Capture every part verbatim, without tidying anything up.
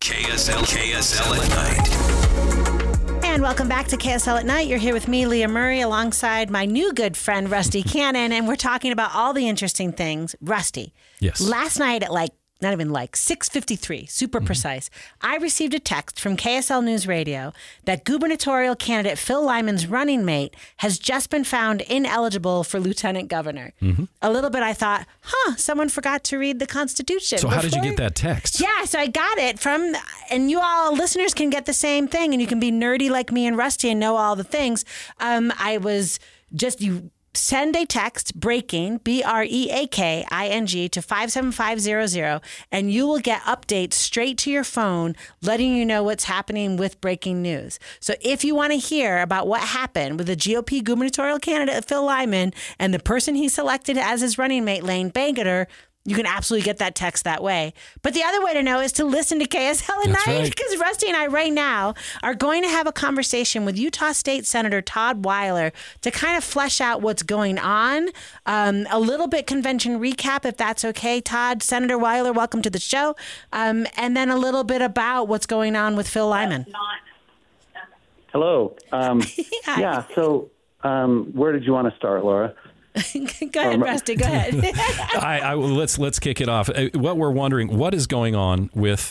K S L, K S L at night. And welcome back to K S L at Night. You're here with me, Leah Murray, alongside my new good friend, Rusty Cannon, and we're talking about all the interesting things. Rusty, yes. Last night at like, not even like, six fifty-three, super mm-hmm. precise, I received a text from K S L News Radio that gubernatorial candidate Phil Lyman's running mate has just been found ineligible for lieutenant governor. Mm-hmm. A little bit I thought, huh, someone forgot to read the Constitution. So before. How did you get that text? Yeah, so I got it from, and you all listeners can get the same thing, and you can be nerdy like me and Rusty and know all the things. Um, I was just, you send a text, breaking, B R E A K I N G, to five seven five zero zero, and you will get updates straight to your phone letting you know what's happening with breaking news. So if you want to hear about what happened with the G O P gubernatorial candidate Phil Lyman and the person he selected as his running mate, Lane Bangerter, you can absolutely get that text that way. But the other way to know is to listen to K S L at That's night, right. because Rusty and I right now are going to have a conversation with Utah State Senator Todd Weiler to kind of flesh out what's going on. Um, a little bit convention recap, if that's okay. Todd, Senator Weiler, welcome to the show. Um, and then a little bit about what's going on with Phil Lyman. Hello. Um, yeah, so um, where did you want to start, Laura? Go ahead, Rusty. Go ahead. I, I, let's let's kick it off. Uh, What we're wondering, what is going on with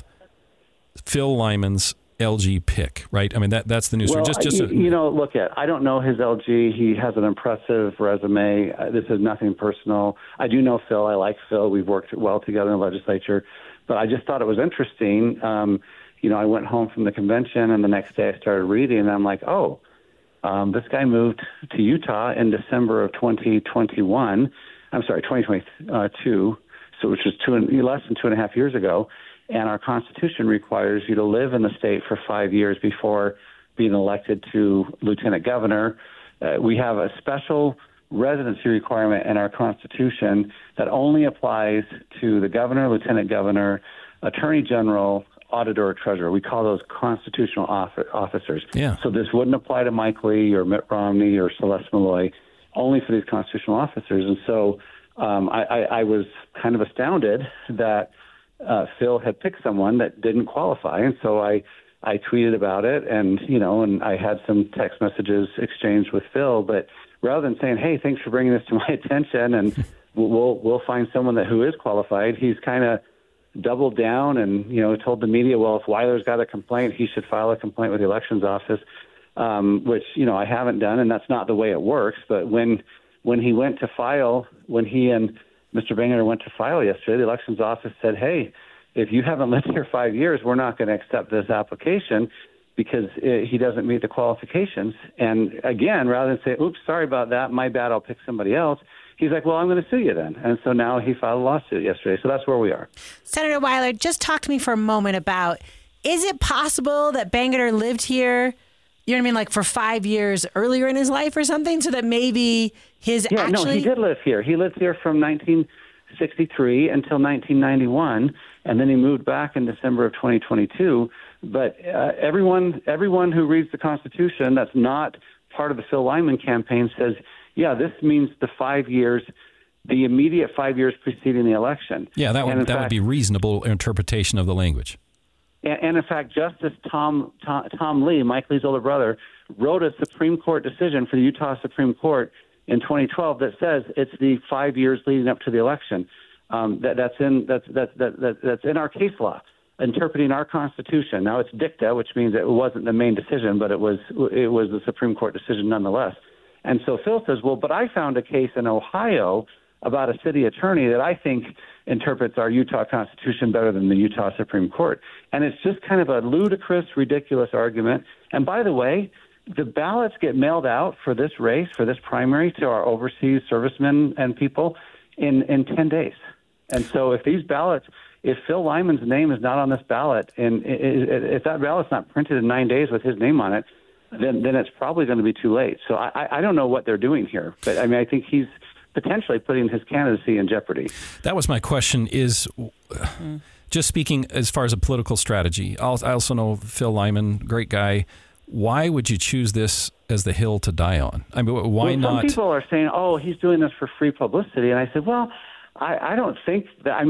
Phil Lyman's L G pick, right? I mean, that that's the news. Well, just, just you, a, you know, look at. I don't know his L G. He has an impressive resume. Uh, this is nothing personal. I do know Phil. I like Phil. We've worked well together in the legislature. But I just thought it was interesting. Um, you know, I went home from the convention, and the next day I started reading, and I'm like, oh. Um, this guy moved to Utah in December of twenty twenty-one. I'm sorry, twenty twenty-two, so which was two and, less than two and a half years ago. And our Constitution requires you to live in the state for five years before being elected to lieutenant governor. Uh, we have a special residency requirement in our Constitution that only applies to the governor, lieutenant governor, attorney general, auditor or treasurer. We call those constitutional officers. Yeah. So this wouldn't apply to Mike Lee or Mitt Romney or Celeste Malloy, only for these constitutional officers. And so um, I, I, I was kind of astounded that uh, Phil had picked someone that didn't qualify. And so I, I tweeted about it, and, you know, and I had some text messages exchanged with Phil. But rather than saying, hey, thanks for bringing this to my attention, and we'll, we'll find someone that who is qualified, he's kind of doubled down and, you know, told the media, well, if Weiler's got a complaint, he should file a complaint with the elections office, um, which, you know, I haven't done, and that's not the way it works. But when when he went to file, when he and Mister Bangerter went to file yesterday, the elections office said, hey, if you haven't lived here five years, we're not going to accept this application because it, he doesn't meet the qualifications. And again, rather than say, oops, sorry about that, my bad, I'll pick somebody else, he's like, well, I'm going to sue you then. And so now he filed a lawsuit yesterday. So that's where we are. Senator Weiler, just talk to me for a moment about, is it possible that Bangerter lived here, you know what I mean, like for five years earlier in his life or something, so that maybe his yeah, actually... no, he did live here. He lived here from nineteen sixty-three until nineteen ninety-one, and then he moved back in December of twenty twenty-two. But uh, everyone, everyone who reads the Constitution that's not part of the Phil Lyman campaign says, yeah, this means the five years, the immediate five years preceding the election. Yeah, that would that fact, would be reasonable interpretation of the language. And, and in fact, Justice Tom, Tom Tom Lee, Mike Lee's older brother, wrote a Supreme Court decision for the Utah Supreme Court in twenty twelve that says it's the five years leading up to the election. Um, that, that's in that's that's that, that, that's in our case law, interpreting our Constitution. Now it's dicta, which means it wasn't the main decision, but it was it was the Supreme Court decision nonetheless. And so Phil says, well, but I found a case in Ohio about a city attorney that I think interprets our Utah Constitution better than the Utah Supreme Court. And it's just kind of a ludicrous, ridiculous argument. And by the way, the ballots get mailed out for this race, for this primary, to our overseas servicemen and people in, in ten days. And so if these ballots, if Phil Lyman's name is not on this ballot, and if that ballot's not printed in nine days with his name on it, then then it's probably going to be too late. So I, I don't know what they're doing here. But, I mean, I think he's potentially putting his candidacy in jeopardy. That was my question is, mm. just speaking as far as a political strategy, I'll, I also know Phil Lyman, great guy. Why would you choose this as the hill to die on? I mean, why well, not? Some people are saying, oh, he's doing this for free publicity. And I said, well, I, I don't think that, I mean,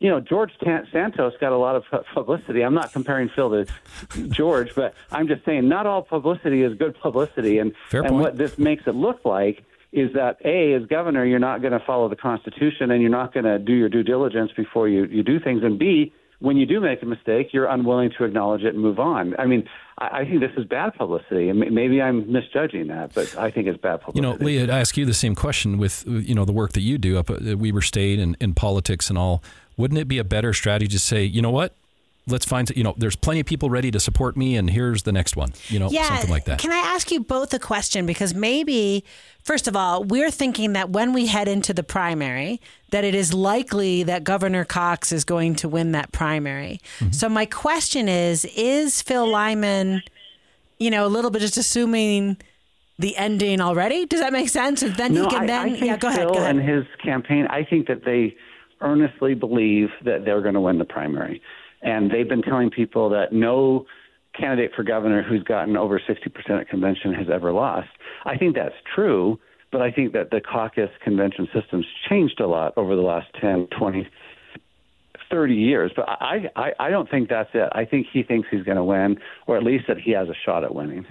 you know, George Santos got a lot of publicity. I'm not comparing Phil to George, but I'm just saying not all publicity is good publicity. And, and what this makes it look like is that, A, as governor, you're not going to follow the Constitution and you're not going to do your due diligence before you, you do things. And B, when you do make a mistake, you're unwilling to acknowledge it and move on. I mean, I, I think this is bad publicity. And maybe I'm misjudging that, but I think it's bad publicity. You know, Lee, I'd ask you the same question with, you know, the work that you do up at Weber State and in politics and all. Wouldn't it be a better strategy to say, you know what? Let's find, you know, there's plenty of people ready to support me, and here's the next one, you know, yeah, something like that. Can I ask you both a question? Because maybe, first of all, we're thinking that when we head into the primary, that it is likely that Governor Cox is going to win that primary. Mm-hmm. So my question is, is Phil Lyman, you know, a little bit just assuming the ending already? Does that make sense? And then no, he can I, then, I think yeah, go Phil ahead, go ahead. and his campaign, I think that they earnestly believe that they're going to win the primary. And they've been telling people that no candidate for governor who's gotten over sixty percent at convention has ever lost. I think that's true, but I think that the caucus convention system's changed a lot over the last ten, twenty, thirty years. But I, I, I don't think that's it. I think he thinks he's going to win, or at least that he has a shot at winning.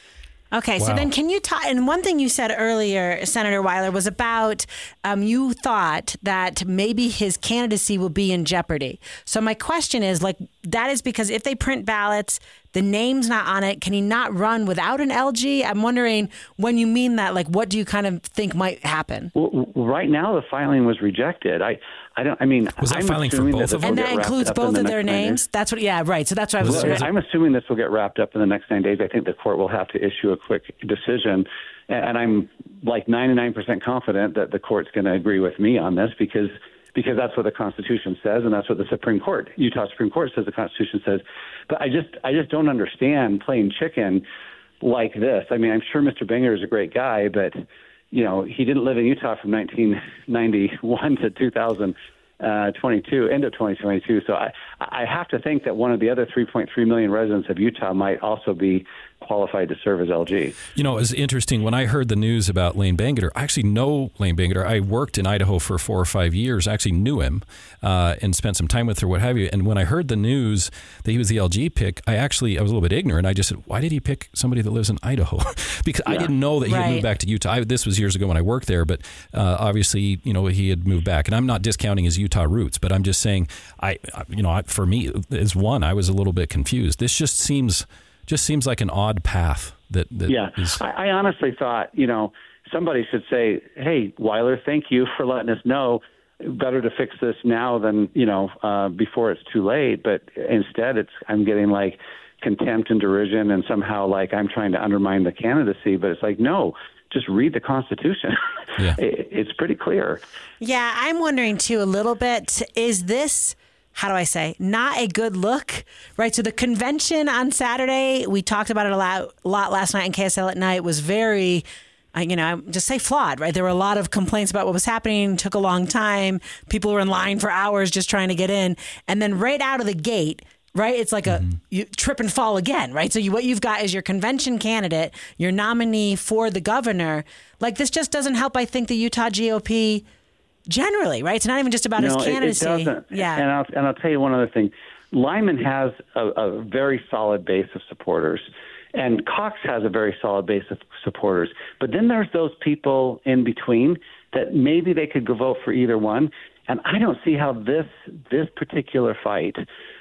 Okay, wow. So then can you talk, and one thing you said earlier, Senator Weiler, was about um, you thought that maybe his candidacy will be in jeopardy. So my question is, like, that is because if they print ballots, the name's not on it, can he not run without an L G? I'm wondering, when you mean that, like, what do you kind of think might happen? Well, right now the filing was rejected. I, I don't. I mean, was that I'm filing for both of them? And that includes both of their names. That's what. Yeah, right. So that's what I was. Well, I'm assuming this will get wrapped up in the next nine days. I think the court will have to issue a quick decision, and I'm like ninety-nine percent confident that the court's going to agree with me on this because because that's what the Constitution says, and that's what the Supreme Court, Utah Supreme Court, says the Constitution says. But I just I just don't understand playing chicken like this. I mean, I'm sure Mister Benger is a great guy, but you know, he didn't live in Utah from nineteen ninety-one to two thousand twenty-two, end of twenty twenty-two. So I, I have to think that one of the other three point three million residents of Utah might also be qualified to serve as L G. You know, it was interesting. When I heard the news about Lane Bangeter, I actually know Lane Bangeter. I worked in Idaho for four or five years. I actually knew him uh, and spent some time with her, what have you. And when I heard the news that he was the L G pick, I actually, I was a little bit ignorant. I just said, why did he pick somebody that lives in Idaho? Because yeah. I didn't know that he right. had moved back to Utah. I, this was years ago when I worked there, but uh, obviously, you know, he had moved back. And I'm not discounting his Utah roots, but I'm just saying, I, you know, I, for me, as one, I was a little bit confused. This just seems... Just seems like an odd path. That, that yeah, is... I, I honestly thought, you know, somebody should say, "Hey, Weiler, thank you for letting us know. Better to fix this now than you know uh, before it's too late." But instead, it's I'm getting like contempt and derision, and somehow like I'm trying to undermine the candidacy. But it's like, no, just read the Constitution. Yeah. it, it's pretty clear. Yeah, I'm wondering too a little bit. Is this? How do I say, not a good look, right? So the convention on Saturday, we talked about it a lot, a lot last night in K S L at Night, was very, you know, just say flawed, right? There were a lot of complaints about what was happening, took a long time. People were in line for hours just trying to get in. And then right out of the gate, right, it's like a mm-hmm. you trip and fall again, right? So you, what you've got is your convention candidate, your nominee for the governor. Like this just doesn't help, I think, the Utah G O P generally, right? It's not even just about no, his candidacy. It, it doesn't. Yeah. And I'll, and I'll tell you one other thing. Lyman has a, a very solid base of supporters, and Cox has a very solid base of supporters. But then there's those people in between that maybe they could go vote for either one. And I don't see how this this particular fight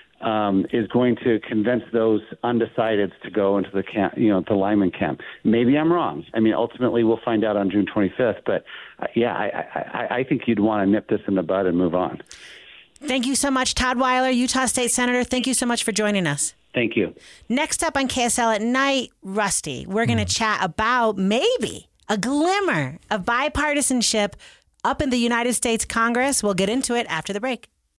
um, is going to convince those undecideds to go into the camp, you know, the Lyman camp. Maybe I'm wrong. I mean, ultimately we'll find out on June twenty-fifth. But uh, yeah, I, I, I think you'd want to nip this in the bud and move on. Thank you so much, Todd Weiler, Utah State Senator. Thank you so much for joining us. Thank you. Next up on K S L at Night, Rusty, we're going to mm. chat about maybe a glimmer of bipartisanship up in the United States Congress. We'll get into it after the break.